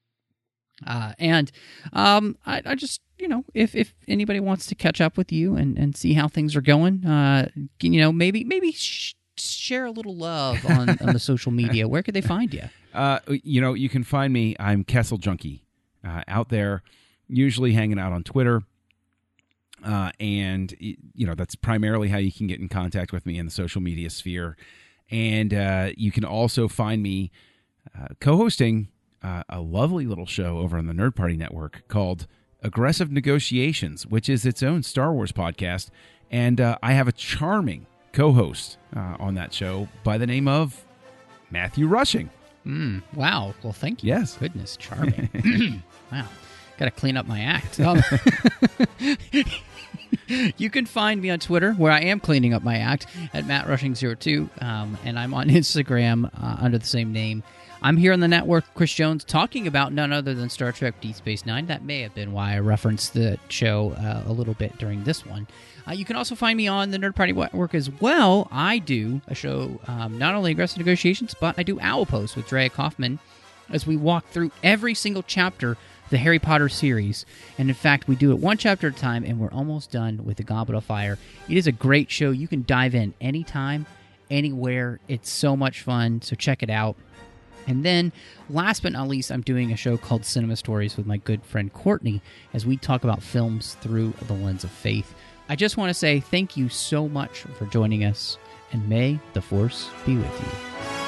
I just, if anybody wants to catch up with you and see how things are going, maybe share a little love on the social media. Where could they find you? You can find me. I'm Kessel Junkie out there, usually hanging out on Twitter. And that's primarily how you can get in contact with me in the social media sphere. And you can also find me co-hosting a lovely little show over on the Nerd Party Network called Aggressive Negotiations, which is its own Star Wars podcast. And I have a charming co-host on that show by the name of Matthew Rushing. Wow. Well, thank you. Yes. Goodness, charming. Wow. Got to clean up my act. You can find me on Twitter, where I am cleaning up my act, at MattRushing02, and I'm on Instagram under the same name. I'm here on the network, Chris Jones, talking about none other than Star Trek Deep Space Nine. That may have been why I referenced the show a little bit during this one. You can also find me on the Nerd Party Network as well. I do a show, not only Aggressive Negotiations, but I do Owl Post with Drea Kaufman, as we walk through every single chapter the Harry Potter series. And in fact, we do it one chapter at a time, and we're almost done with the Goblet of Fire. It is a great show. You can dive in anytime, anywhere. It's so much fun, so check it out. And then, last but not least, I'm doing a show called Cinema Stories with my good friend Courtney as we talk about films through the lens of faith. I just want to say thank you so much for joining us, and may the Force be with you.